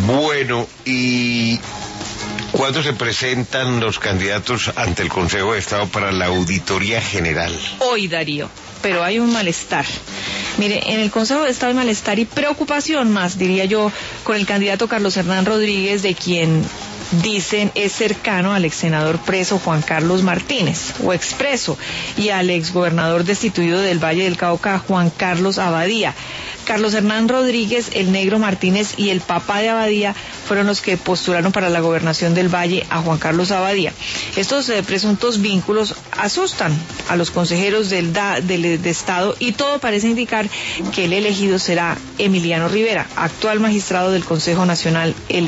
Bueno, ¿y cuándo se presentan los candidatos ante el Consejo de Estado para la Auditoría General? Hoy, Darío, pero hay un malestar. Mire, en el Consejo de Estado hay malestar y preocupación más, diría yo, con el candidato Carlos Hernán Rodríguez, de quien dicen es cercano al ex senador preso Juan Carlos Martínez, o expreso, y al ex gobernador destituido del Valle del Cauca, Juan Carlos Abadía. Carlos Hernán Rodríguez, el Negro Martínez y el papá de Abadía fueron los que postularon para la gobernación del Valle a Juan Carlos Abadía. Estos presuntos vínculos asustan a los consejeros del Estado, y todo parece indicar que el elegido será Emiliano Rivera, actual magistrado del Consejo Nacional electoral.